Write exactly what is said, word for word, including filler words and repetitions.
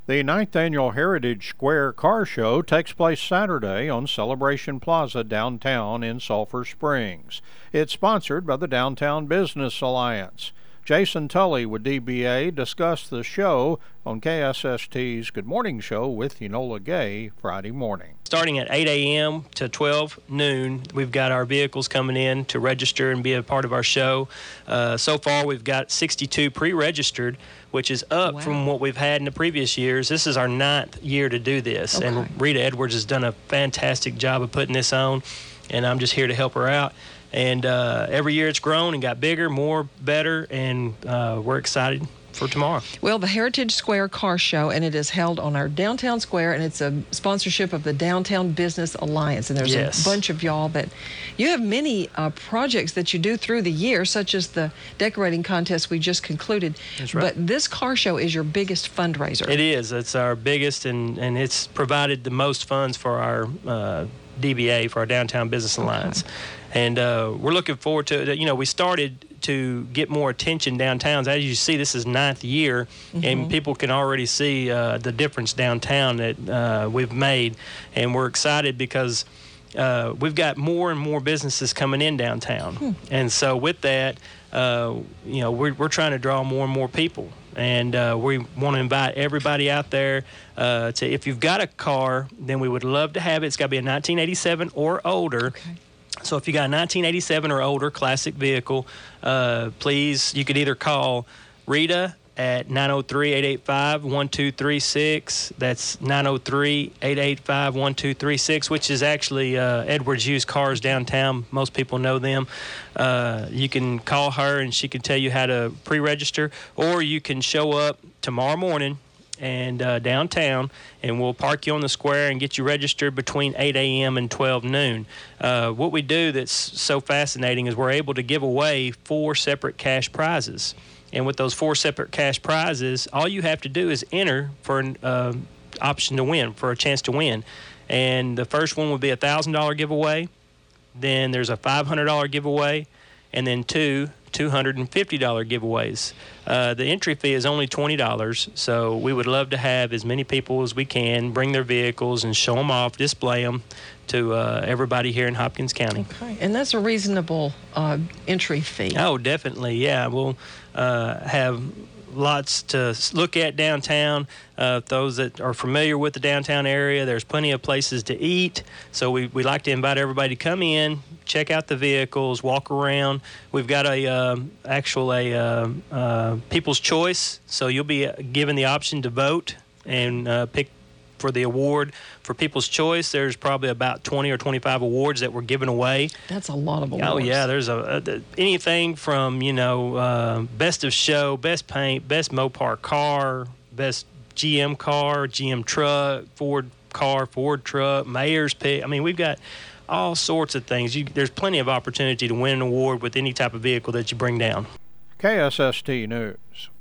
The ninth Annual Heritage Square Car Show takes place Saturday on Celebration Plaza downtown in Sulphur Springs. It's sponsored by the Downtown Business Alliance. Jason Tully with D B A discussed the show on K S S T's Good Morning Show with Enola Gay Friday morning. Starting at eight a.m. to twelve noon, we've got our vehicles coming in to register and be a part of our show. Uh, so far, we've got sixty-two pre-registered, which is up wow. from what we've had in the previous years. This is our ninth year to do this, okay. and Rita Edwards has done a fantastic job of putting this on, and I'm just here to help her out. And uh, every year it's grown and got bigger, more, better, and uh, we're excited for tomorrow. Well, the Heritage Square Car Show, and it is held on our downtown square, and it's a sponsorship of the Downtown Business Alliance. And there's yes. a bunch of y'all that you have many uh, projects that you do through the year, such as the decorating contest we just concluded. That's right. But this car show is your biggest fundraiser. It is. It's our biggest, and, and it's provided the most funds for our uh, D B A, for our Downtown Business Alliance. Okay. And uh, we're looking forward to it. You know, we started to get more attention downtown. As you see, this is ninth year, mm-hmm. and people can already see uh, the difference downtown that uh, we've made. And we're excited because uh, we've got more and more businesses coming in downtown. Hmm. And so with that, uh, you know, we're, we're trying to draw more and more people. And uh, we want to invite everybody out there uh, to, if you've got a car, then we would love to have it. It's got to be a nineteen eighty-seven or older. Okay. So if you got a nineteen eighty-seven or older classic vehicle, uh, please, you could either call Rita at nine oh three, eight eight five, one two three six. That's nine oh three, eight eight five, one two three six, which is actually uh, Edwards Used Cars downtown. Most people know them. Uh, you can call her and she can tell you how to pre-register, or you can show up tomorrow morning and uh, downtown, and we'll park you on the square and get you registered between eight a.m. and twelve noon. Uh, what we do that's so fascinating is we're able to give away four separate cash prizes. And with those four separate cash prizes, all you have to do is enter for an uh, option to win, for a chance to win. And the first one would be a one thousand dollars giveaway. Then there's a five hundred dollars giveaway, and then two two hundred fifty dollars giveaways. Uh, the entry fee is only twenty dollars, so we would love to have as many people as we can bring their vehicles and show them off, display them to uh, everybody here in Hopkins County. Okay, and that's a reasonable uh, entry fee. Oh, definitely, yeah. We'll uh, have lots to look at downtown. Uh, those that are familiar with the downtown area, there's plenty of places to eat. So we, we like to invite everybody to come in, check out the vehicles, walk around. We've got a um, actual a uh, uh, People's Choice, so you'll be given the option to vote and uh, pick for the award. For People's Choice, there's probably about twenty or twenty-five awards that we're giving away. That's a lot of awards. Oh, yeah. There's a, a anything from, you know, uh, best of show, best paint, best Mopar car, best G M car, G M truck, Ford car, Ford truck, mayor's pick. I mean, we've got all sorts of things. You, there's plenty of opportunity to win an award with any type of vehicle that you bring down. K S S T News.